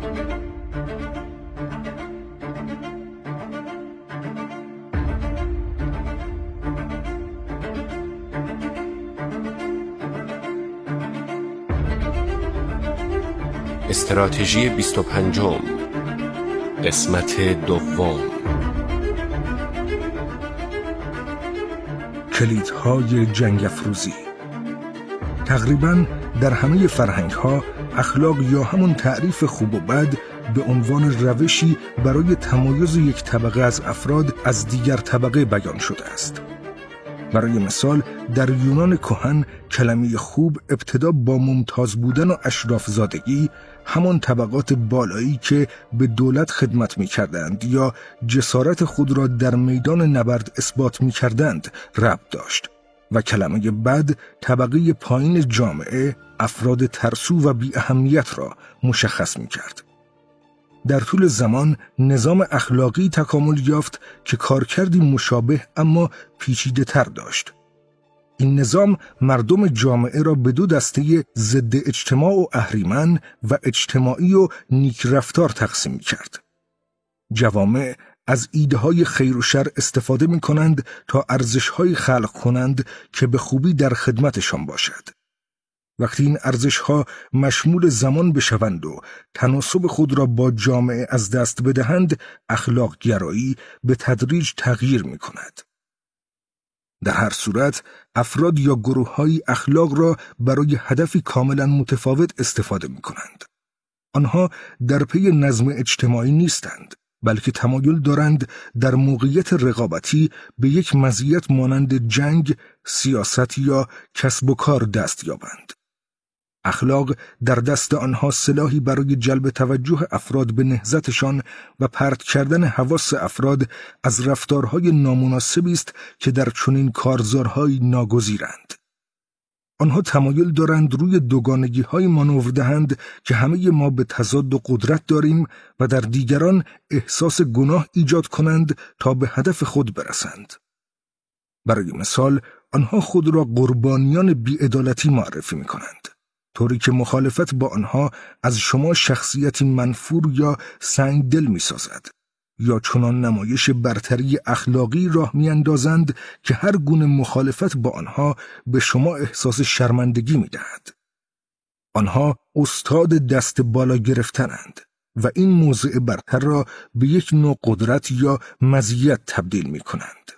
استراتژی 25 قسمت دوم. کلیدهای جنگ افروزی. تقریباً در همه فرهنگ‌ها اخلاق یا همون تعریف خوب و بد به عنوان روشی برای تمایز یک طبقه از افراد از دیگر طبقه بیان شده است. برای مثال در یونان کهن کلمه خوب ابتدا با ممتاز بودن و اشرافزادگی، همان طبقات بالایی که به دولت خدمت می کردند یا جسارت خود را در میدان نبرد اثبات می کردند ربط داشت و کلمه بد طبقه پایین جامعه، افراد ترسو و بی اهمیت را مشخص می کرد. در طول زمان نظام اخلاقی تکامل یافت که کارکردی مشابه اما پیچیده تر داشت. این نظام مردم جامعه را به دو دسته ضد اجتماع و اهریمن و اجتماعی و نیک رفتار تقسیم کرد. جوامع از ایده‌های خیر و شر استفاده می‌کنند تا ارزش‌هایی خلق کنند که به خوبی در خدمتشان باشد. وقتی این ارزش‌ها مشمول زمان بشوند و تناسب خود را با جامعه از دست بدهند، اخلاق گرایی به تدریج تغییر می‌کند. در هر صورت افراد یا گروه‌های اخلاق را برای هدفی کاملا متفاوت استفاده می‌کنند. آنها در پی نظم اجتماعی نیستند، بلکه تمایل دارند در موقعیت رقابتی به یک مزیت مانند جنگ، سیاست یا کسب و کار دست یابند. اخلاق در دست آنها سلاحی برای جلب توجه افراد به نهضتشان و پرت کردن حواس افراد از رفتارهای نامناسبی است که در چنین کارزارهای ناگزیرند. آنها تمایل دارند روی دوگانگی‌های مانور دهند که همه ما به تضاد و قدرت داریم و در دیگران احساس گناه ایجاد کنند تا به هدف خود برسند. برای مثال، آنها خود را قربانیان بی‌عدالتی معرفی می‌کنند، طوری که مخالفت با آنها از شما شخصیتی منفور یا سنگدل می‌سازد، یا چنان نمایش برتری اخلاقی راه می‌اندازند که هر گونه مخالفت با آنها به شما احساس شرمندگی می‌دهد. آنها استاد دست بالا گرفتنند و این موضع برتر را به یک نوع قدرت یا مزیت تبدیل می‌کنند.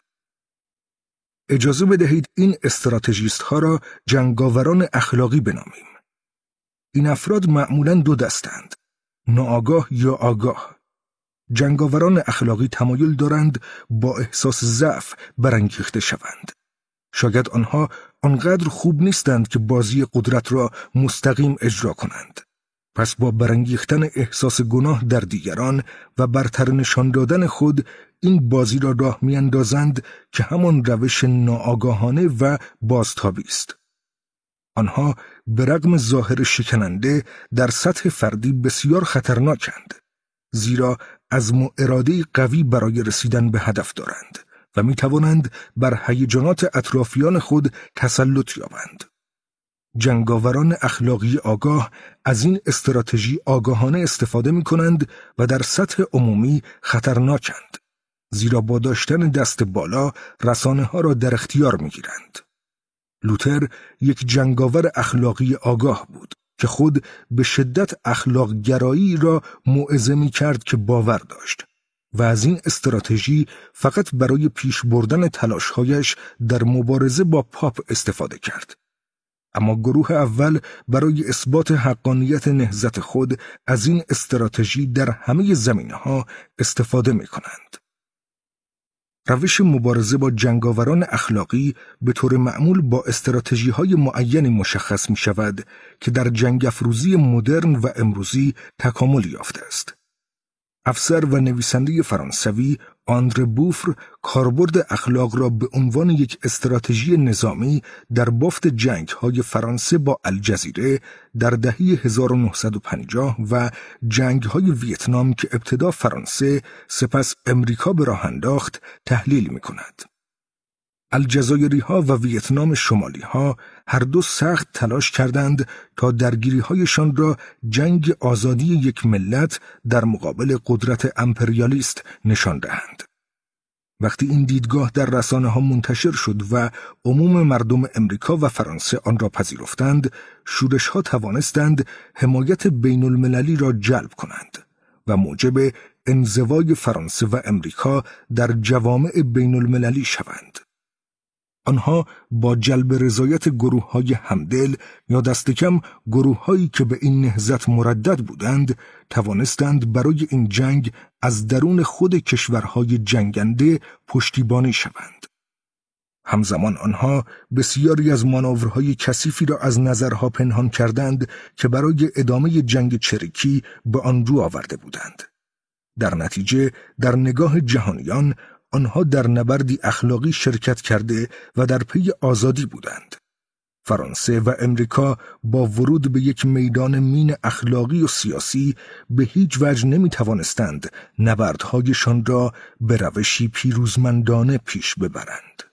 اجازه بدهید این استراتژیست‌ها را جنگاوران اخلاقی بنامیم. این افراد معمولاً دو دستند: ناآگاه یا آگاه. جنگاوران اخلاقی تمایل دارند با احساس ضعف برانگیخته شوند. شاید آنها آنقدر خوب نیستند که بازی قدرت را مستقیم اجرا کنند. پس با برانگیختن احساس گناه در دیگران و برتر نشان دادن خود، این بازی را راه میاندازند که همان روش ناآگاهانه و بازتابی است. آنها به رغم ظاهر شکننده در سطح فردی بسیار خطرناکند، زیرا عزم و اراده قوی برای رسیدن به هدف دارند و می توانند بر هیجانات اطرافیان خود تسلط یابند. جنگاوران اخلاقی آگاه از این استراتژی آگاهانه استفاده می کنند و در سطح عمومی خطرناکند، زیرا با داشتن دست بالا رسانه ها را در اختیار می گیرند. لوتر یک جنگاور اخلاقی آگاه بود که خود به شدت اخلاق گرایی را موعظه می کرد که باور داشت و از این استراتژی فقط برای پیش بردن تلاش‌هایش در مبارزه با پاپ استفاده کرد. اما گروه اول برای اثبات حقانیت نهضت خود از این استراتژی در همه زمینه‌ها استفاده می کنند. روش مبارزه با جنگاوران اخلاقی به طور معمول با استراتژی‌های معینی مشخص می شود که در جنگ افروزی مدرن و امروزی تکامل یافته است. افسر و نویسنده فرانسوی آندره بوفر کاربرد اخلاق را به عنوان یک استراتژی نظامی در بافت جنگ‌های فرانسه با الجزیره در دهه 1950 و جنگ‌های ویتنام که ابتدا فرانسه سپس امریکا به راه انداخت تحلیل می‌کند. الجزایری‌ها و ویتنام شمالی‌ها هر دو سخت تلاش کردند تا درگیری‌هایشان را جنگ آزادی یک ملت در مقابل قدرت امپریالیست نشان دهند. وقتی این دیدگاه در رسانه‌ها منتشر شد و عموم مردم امریکا و فرانسه آن را پذیرفتند، شورش‌ها توانستند حمایت بین‌المللی را جلب کنند و موجب انزوای فرانسه و امریکا در جوامع بین‌المللی شوند. آنها با جلب رضایت گروه‌های همدل یا دست کم گروه‌هایی که به این نهضت مردد بودند، توانستند برای این جنگ از درون خود کشورهای جنگنده پشتیبانی شوند. همزمان آنها بسیاری از مانورهای کثیفی را از نظرها پنهان کردند که برای ادامه جنگ چریکی به آن رو آورده بودند. در نتیجه در نگاه جهانیان آنها در نبردی اخلاقی شرکت کرده و در پی آزادی بودند. فرانسه و امریکا با ورود به یک میدان مین اخلاقی و سیاسی به هیچ وجه نمی توانستند نبردهایشان را به روشی پیروزمندانه پیش ببرند.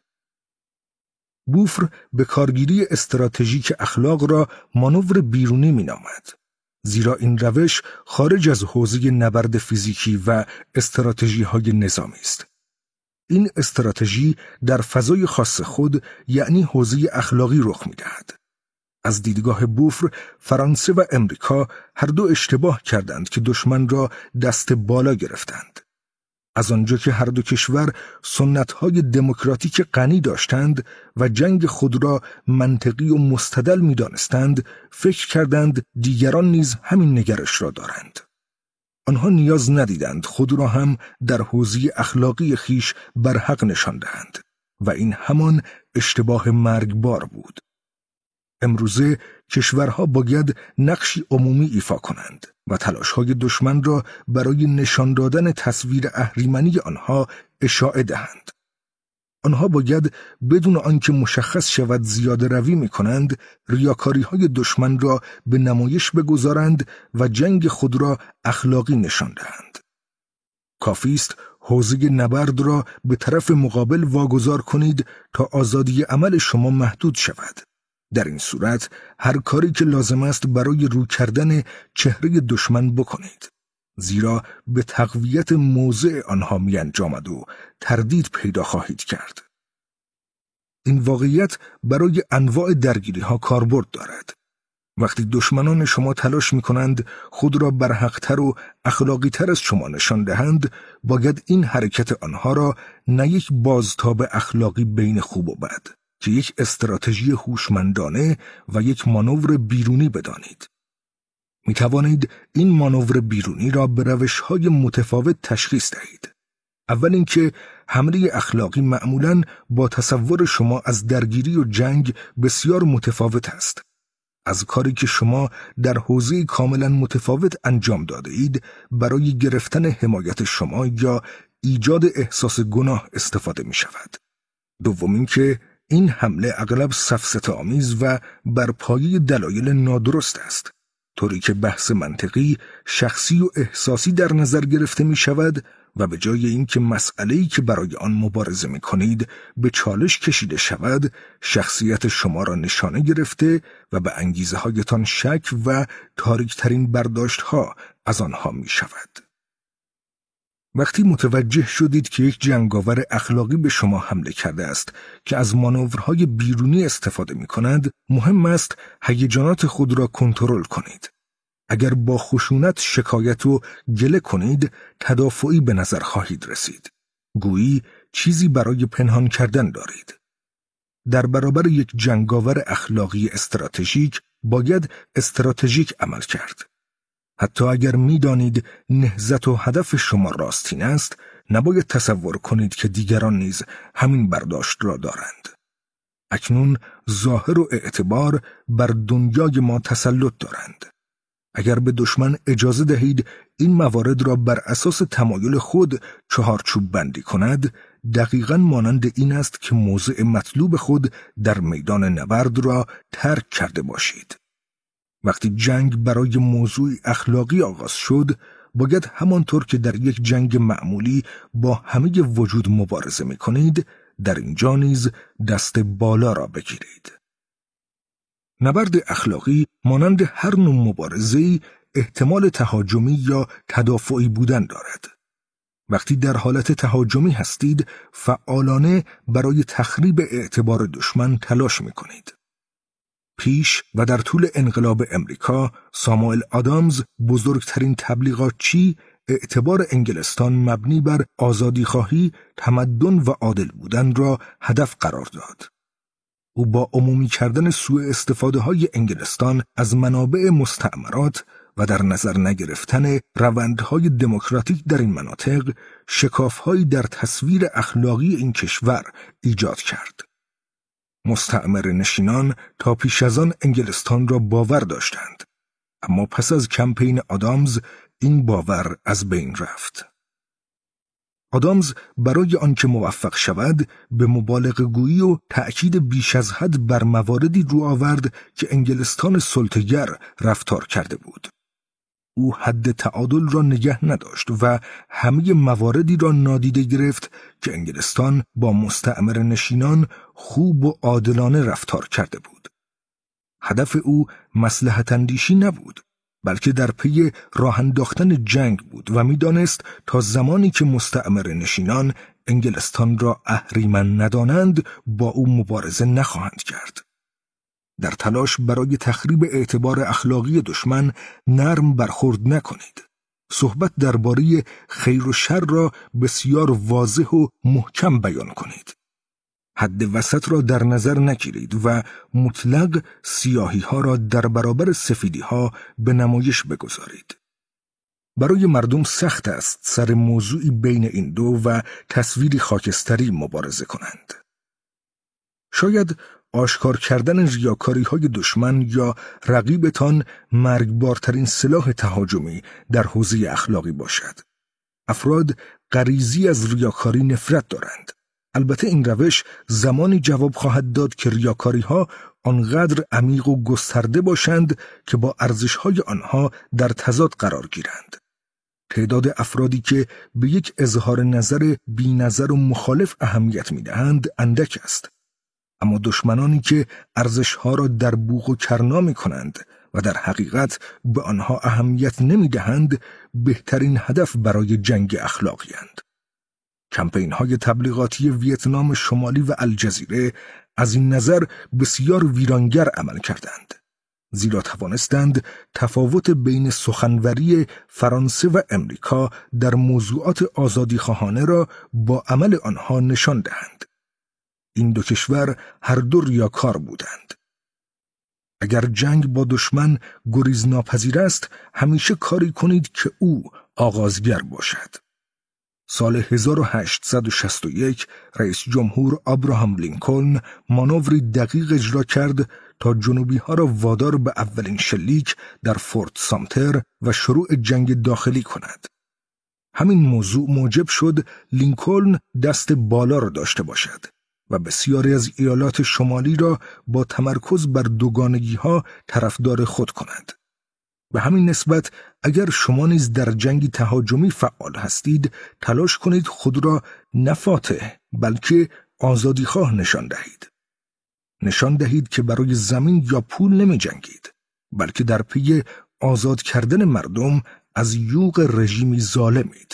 بوفر به کارگیری استراتژیک اخلاق را مانور بیرونی می نامد، زیرا این روش خارج از حوزه نبرد فیزیکی و استراتژی‌های نظامی است. این استراتژی در فضای خاص خود یعنی حوزه اخلاقی رخ می‌دهد. از دیدگاه بوفر، فرانسه و امریکا هر دو اشتباه کردند که دشمن را دست بالا گرفتند. از آنجا که هر دو کشور سنت‌های دموکراتیک غنی داشتند و جنگ خود را منطقی و مستدل می‌دانستند، فکر کردند دیگران نیز همین نگرش را دارند. آنها نیاز ندیدند خود را هم در حوزه اخلاقی خیش برحق نشان دهند و این همان اشتباه مرگبار بود. امروزه کشورها باید نقشی عمومی ایفا کنند و تلاش‌های دشمن را برای نشان دادن تصویر اهریمنی آنها اشاعه دهند. آنها باید بدون آنکه مشخص شود زیاده روی می‌کنند، ریاکاری‌های دشمن را به نمایش بگذارند و جنگ خود را اخلاقی نشان دهند. کافی است حوزه نبرد را به طرف مقابل واگذار کنید تا آزادی عمل شما محدود شود. در این صورت هر کاری که لازم است برای رو کردن چهره دشمن بکنید، زیرا به تقویت موضع آنها می انجامد و تردید پیدا خواهید کرد. این واقعیت برای انواع درگیری ها کاربرد دارد. وقتی دشمنان شما تلاش می کنند خود را برحق‌تر و اخلاقی تر از شما نشان دهند، باید این حرکت آنها را نه یک بازتاب اخلاقی بین خوب و بد، که یک استراتژی هوشمندانه و یک مانور بیرونی بدانید. می توانید این مانور بیرونی را به روش‌های متفاوت تشخیص دهید. اول اینکه حمله اخلاقی معمولاً با تصور شما از درگیری و جنگ بسیار متفاوت است. از کاری که شما در حوزه کاملاً متفاوت انجام داده اید برای گرفتن حمایت شما یا ایجاد احساس گناه استفاده می شود. دوم اینکه این حمله اغلب سفسطه‌آمیز و بر پایه دلایل نادرست است، طوری که بحث منطقی، شخصی و احساسی در نظر گرفته می شود و به جای اینکه مسئله‌ای که برای آن مبارزه می کنید به چالش کشیده شود، شخصیت شما را نشانه گرفته و به انگیزه هایتان شک و تاریک‌ترین برداشت‌ها از آنها می شود. وقتی متوجه شدید که یک جنگاور اخلاقی به شما حمله کرده است که از مانورهای بیرونی استفاده می کند، مهم است هیجانات خود را کنترل کنید. اگر با خشونت شکایت و گله کنید، تدافعی به نظر خواهید رسید. گویی چیزی برای پنهان کردن دارید. در برابر یک جنگاور اخلاقی استراتژیک باید استراتژیک عمل کرد. حتی اگر می‌دانید نهضت و هدف شما راستین است، نباید تصور کنید که دیگران نیز همین برداشت را دارند. اکنون ظاهر و اعتبار بر دنیای ما تسلط دارند. اگر به دشمن اجازه دهید این موارد را بر اساس تمایل خود چهارچوب بندی کند، دقیقاً مانند این است که موضع مطلوب خود در میدان نبرد را ترک کرده باشید. وقتی جنگ برای موضوع اخلاقی آغاز شد، باید همانطور که در یک جنگ معمولی با همه وجود مبارزه می‌کنید، در اینجا نیز دست بالا را بگیرید. نبرد اخلاقی مانند هر نوع مبارزه‌ای احتمال تهاجمی یا تدافعی بودن دارد. وقتی در حالت تهاجمی هستید، فعالانه برای تخریب اعتبار دشمن تلاش می‌کنید. پیش و در طول انقلاب امریکا، ساموئل آدامز، بزرگترین تبلیغاتچی، اعتبار انگلستان مبنی بر آزادیخواهی، تمدن و عادل بودن را هدف قرار داد. او با عمومی کردن سوء استفاده های انگلستان از منابع مستعمرات و در نظر نگرفتن روندهای دموکراتیک در این مناطق، شکافهایی در تصویر اخلاقی این کشور ایجاد کرد. مستعمر نشینان تا پیش از آن انگلستان را باور داشتند، اما پس از کمپین آدامز این باور از بین رفت. آدامز برای آنکه موفق شود به مبالغه گویی و تأکید بیش از حد بر مواردی رو آورد که انگلستان سلطه‌گر رفتار کرده بود. او حد تعادل را نگه نداشت و همه مواردی را نادیده گرفت که انگلستان با مستعمر نشینان خوب و عادلانه رفتار کرده بود. هدف او مصلحت اندیشی نبود، بلکه در پی راه انداختن جنگ بود و می‌دانست تا زمانی که مستعمر نشینان انگلستان را اهریمن ندانند با او مبارزه نخواهند کرد. در تلاش برای تخریب اعتبار اخلاقی دشمن نرم برخورد نکنید. صحبت درباره خیر و شر را بسیار واضح و محکم بیان کنید. حد وسط را در نظر نگیرید و مطلق سیاهی ها را در برابر سفیدی ها به نمایش بگذارید. برای مردم سخت است سر موضوعی بین این دو و تصویری خاکستری مبارزه کنند. شاید آشکار کردن ریاکاری های دشمن یا رقیبتان مرگبارترین سلاح تهاجمی در حوزه اخلاقی باشد. افراد غریزی از ریاکاری نفرت دارند. البته این روش زمانی جواب خواهد داد که ریاکاری ها آنقدر عمیق و گسترده باشند که با ارزش های آنها در تضاد قرار گیرند. تعداد افرادی که به یک اظهار نظر بی نظر و مخالف اهمیت می دهند اندک است. اما دشمنانی که ارزش‌ها را در بوق و کرنا می‌کنند و در حقیقت به آنها اهمیت نمی‌دهند، بهترین هدف برای جنگ اخلاقی‌اند. کمپین‌های تبلیغاتی ویتنام شمالی و الجزیره از این نظر بسیار ویرانگر عمل کردند، زیرا توانستند تفاوت بین سخنوری فرانسه و امریکا در موضوعات آزادیخواهانه را با عمل آنها نشان دهند. این دو کشور هر دو ریاکار بودند. اگر جنگ با دشمن گریزناپذیر است، همیشه کاری کنید که او آغازگر باشد. سال 1861 رئیس جمهور ابراهام لینکلن مانوری دقیق اجرا کرد تا جنوبی ها را وادار به اولین شلیک در فورت سامتر و شروع جنگ داخلی کند. همین موضوع موجب شد لینکلن دست بالا را داشته باشد و بسیاری از ایالات شمالی را با تمرکز بر دوگانگی‌ها طرفدار خود کند. به همین نسبت اگر شما نیز در جنگی تهاجمی فعال هستید، تلاش کنید خود را نه فاتح بلکه آزادیخواه نشان دهید. نشان دهید که برای زمین یا پول نمی جنگید، بلکه در پی آزاد کردن مردم از یوغ رژیمی ظالمید.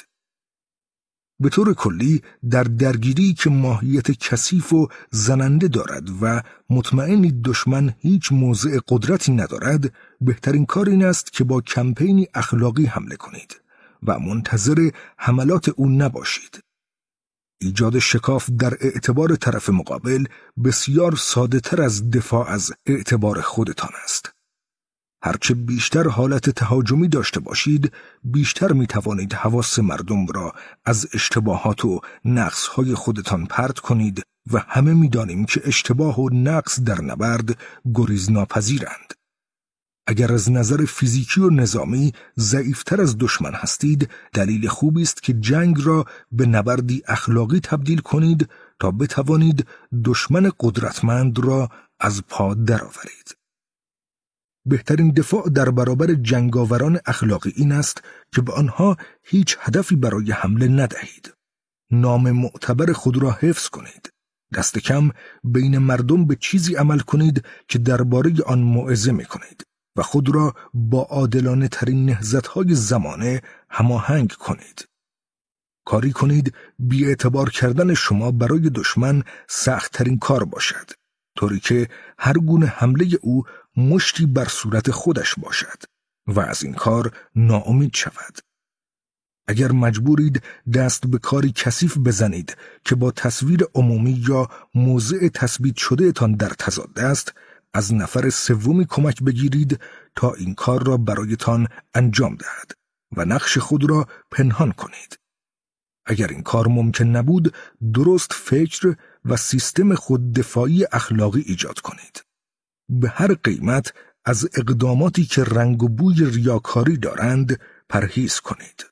به طور کلی در درگیری که ماهیت کثیف و زننده دارد و مطمئنی دشمن هیچ موضع قدرتی ندارد، بهترین کار این است که با کمپینی اخلاقی حمله کنید و منتظر حملات او نباشید. ایجاد شکاف در اعتبار طرف مقابل بسیار ساده تر از دفاع از اعتبار خودتان است. هرچه بیشتر حالت تهاجمی داشته باشید، بیشتر می توانید حواس مردم را از اشتباهات و نقصهای خودتان پرت کنید و همه می دانیم که اشتباه و نقص در نبرد گریزناپذیرند. اگر از نظر فیزیکی و نظامی ضعیفتر از دشمن هستید، دلیل خوبی است که جنگ را به نبردی اخلاقی تبدیل کنید تا بتوانید دشمن قدرتمند را از پا درآورید. بهترین دفاع در برابر جنگاوران اخلاقی این است که به آنها هیچ هدفی برای حمله ندهید. نام معتبر خود را حفظ کنید. دست کم بین مردم به چیزی عمل کنید که درباره آن موعظه می‌کنید و خود را با عادلانه ترین نهضت‌های زمانه هماهنگ کنید. کاری کنید بی‌اعتبار کردن شما برای دشمن سخت‌ترین کار باشد، طوری که هر گونه حمله او مشتی بر صورت خودش باشد و از این کار ناامید شود. اگر مجبورید دست به کاری کثیف بزنید که با تصویر عمومی یا موضع تثبیت شده تان در تضاد است، از نفر سومی کمک بگیرید تا این کار را برایتان انجام دهد و نقش خود را پنهان کنید. اگر این کار ممکن نبود، درست فکر و سیستم خوددفاعی اخلاقی ایجاد کنید. به هر قیمت از اقداماتی که رنگ و بوی ریاکاری دارند پرهیز کنید.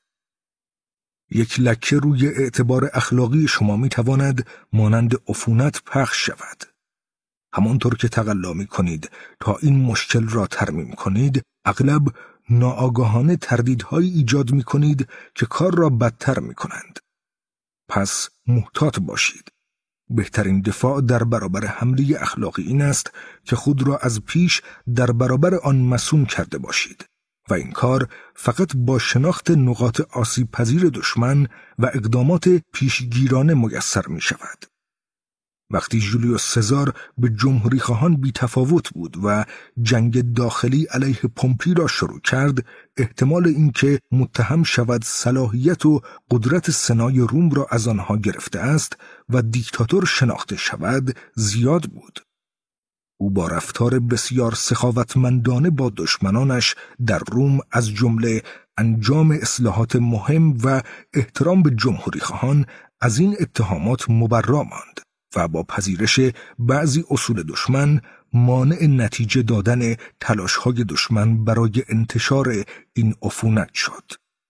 یک لکه روی اعتبار اخلاقی شما میتواند مانند عفونت پخش شود. همانطور که تقلا می‌کنید تا این مشکل را ترمیم کنید، اغلب ناآگاهانه تردیدهایی ایجاد می‌کنید که کار را بدتر می‌کنند. پس محتاط باشید. بهترین دفاع در برابر حمله اخلاقی این است که خود را از پیش در برابر آن مصون کرده باشید و این کار فقط با شناخت نقاط آسیب پذیر دشمن و اقدامات پیشگیرانه میسر می شود. وقتی جولیوس سزار به جمهوری خواهان بی تفاوت بود و جنگ داخلی علیه پومپی را شروع کرد، احتمال اینکه متهم شود صلاحیت و قدرت سنای روم را از آنها گرفته است و دیکتاتور شناخته شود زیاد بود. او با رفتار بسیار سخاوتمندانه با دشمنانش در روم از جمله انجام اصلاحات مهم و احترام به جمهوری خواهان از این اتهامات مبرا ماند و با پذیرش بعضی اصول دشمن مانع نتیجه دادن تلاش‌های دشمن برای انتشار این عفونت شد.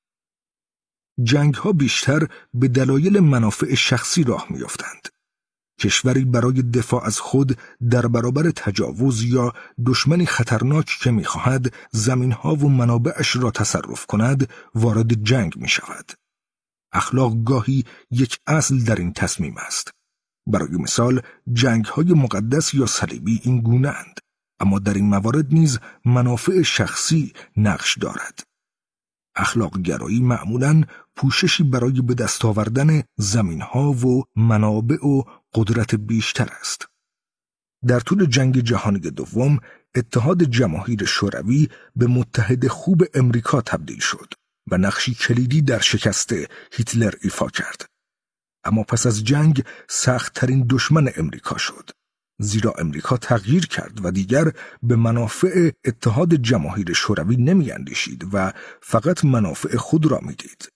جنگ‌ها بیشتر به دلایل منافع شخصی راه می‌افتند. کشوری برای دفاع از خود در برابر تجاوز یا دشمنی خطرناک که می‌خواهد زمین‌ها و منابعش را تصرف کند، وارد جنگ می‌شود. اخلاق گاهی یک اصل در این تصمیم است. برای مثال جنگ‌های مقدس یا صلیبی این گونه اند، اما در این موارد نیز منافع شخصی نقش دارد. اخلاق گرایی معمولاً پوششی برای به دست آوردن زمین‌ها و منابع و قدرت بیشتر است. در طول جنگ جهانی دوم، اتحاد جماهیر شوروی به متحد خوب امریکا تبدیل شد و نقشی کلیدی در شکست هیتلر ایفا کرد. اما پس از جنگ سخت‌ترین دشمن امریکا شد، زیرا امریکا تغییر کرد و دیگر به منافع اتحاد جماهیر شوروی نمی‌اندیشید و فقط منافع خود را می‌دید.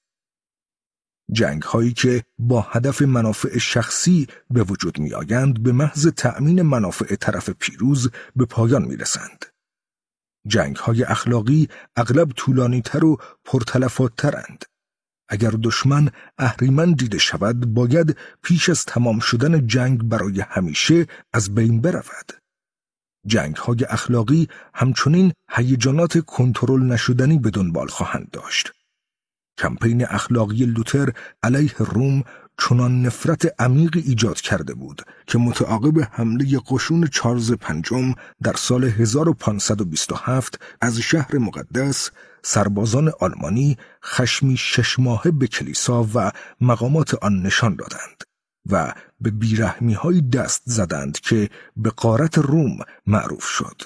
جنگ‌هایی که با هدف منافع شخصی به وجود می‌آیند به محض تأمین منافع طرف پیروز به پایان می‌رسند. جنگ‌های اخلاقی اغلب طولانی‌تر و پرتلفات‌ترند. اگر دشمن اهریمن دیده شود، باید پیش از تمام شدن جنگ برای همیشه از بین برود. جنگ‌های اخلاقی همچنین هیجانات کنترل نشدنی به دنبال خواهند داشت. کمپین اخلاقی لوتر علیه روم چنان نفرت عمیقی ایجاد کرده بود که متعاقب حمله قشون چارلز پنجم در سال 1527 از شهر مقدس، سربازان آلمانی خشمی 6 ماهه به کلیسا و مقامات آن نشان دادند و به بیرحمی‌های دست زدند که به غارت روم معروف شد.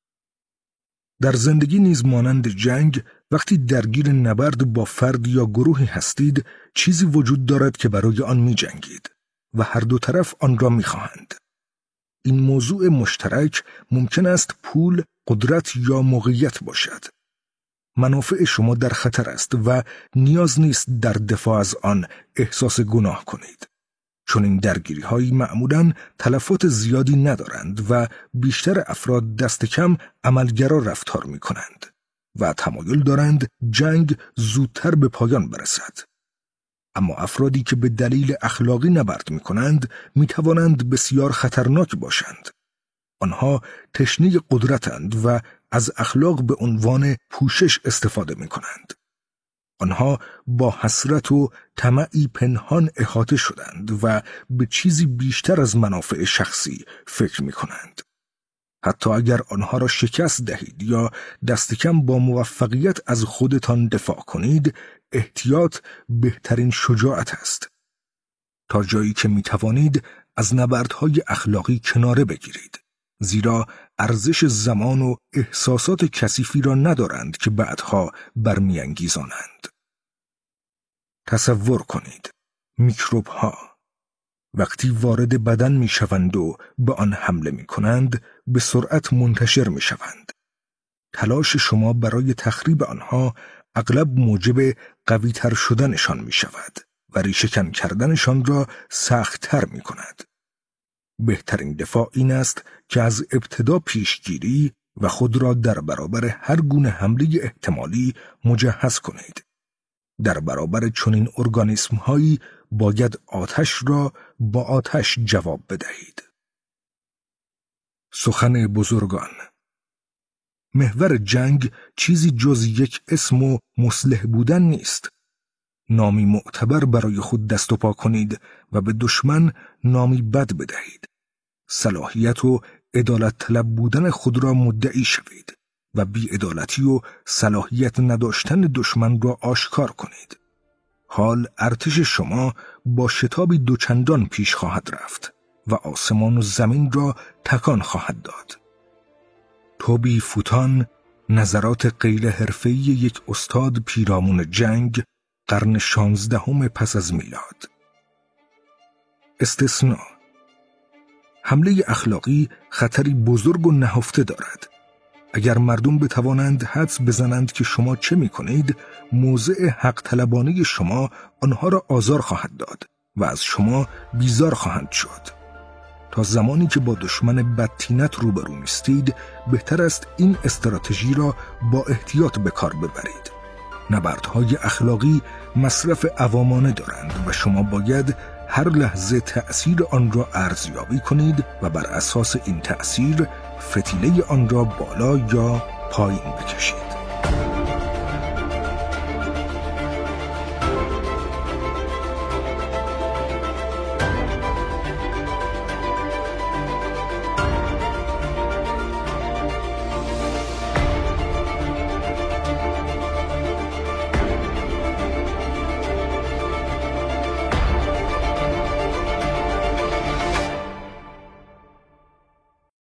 در زندگی نیز مانند جنگ، وقتی درگیر نبرد با فرد یا گروهی هستید، چیزی وجود دارد که برای آن می جنگید و هر دو طرف آن را می خواهند. این موضوع مشترک ممکن است پول، قدرت یا موقعیت باشد. منافع شما در خطر است و نیاز نیست در دفاع از آن احساس گناه کنید، چون این درگیری‌هایی معمولاً تلفات زیادی ندارند و بیشتر افراد دست کم عملگرا رفتار می‌کنند و تمایل دارند جنگ زودتر به پایان برسد. اما افرادی که به دلیل اخلاقی نبرد می‌کنند می‌توانند بسیار خطرناک باشند. آنها تشنه قدرتند و از اخلاق به عنوان پوشش استفاده می‌کنند. آنها با حسرت و طمعی پنهان احاطه شدند و به چیزی بیشتر از منافع شخصی فکر می‌کنند. حتی اگر آنها را شکست دهید یا دست کم با موفقیت از خودتان دفاع کنید، احتیاط بهترین شجاعت است. تا جایی که می‌توانید از نبردهای اخلاقی کناره بگیرید، زیرا ارزش زمان و احساسات کثیفی را ندارند که بعدها برمی‌انگیزانند. تصور کنید، میکروب‌ها وقتی وارد بدن می‌شوند و به آن حمله می‌کنند، به سرعت منتشر می‌شوند. تلاش شما برای تخریب آنها اغلب موجب قوی‌تر شدنشان می‌شود و ریشه‌کن کردنشان را سخت‌تر می‌کند. بهترین دفاع این است که از ابتدا پیشگیری و خود را در برابر هر گونه حمله احتمالی مجهز کنید. در برابر چنین ارگانیسم‌هایی باید آتش را با آتش جواب بدهید. سخن بزرگان. محور جنگ چیزی جز یک اسم و مصلح بودن نیست. نامی معتبر برای خود دست و پا کنید و به دشمن نامی بد بدهید. صلاحیت و عدالت طلب بودن خود را مدعی شوید و بی‌عدالتی و صلاحیت نداشتن دشمن را آشکار کنید. حال ارتش شما با شتابی دوچندان پیش خواهد رفت و آسمان و زمین را تکان خواهد داد. توبی فوتان، نظرات غیر حرفه‌ای یک استاد پیرامون جنگ، قرن 16 پس از میلاد. استثناء: حمله اخلاقی خطری بزرگ و نهفته دارد. اگر مردم بتوانند حدس بزنند که شما چه می‌کنید، موضع حق طلبانه شما آنها را آزار خواهد داد و از شما بیزار خواهند شد. تا زمانی که با دشمن بدطینت روبرو نیستید، بهتر است این استراتژی را با احتیاط به کار ببرید. نبردهای اخلاقی مصرف عوامانه دارند و شما باید هر لحظه تأثیر آن را ارزیابی کنید و بر اساس این تأثیر فتیله آن را بالا یا پایین بکشید.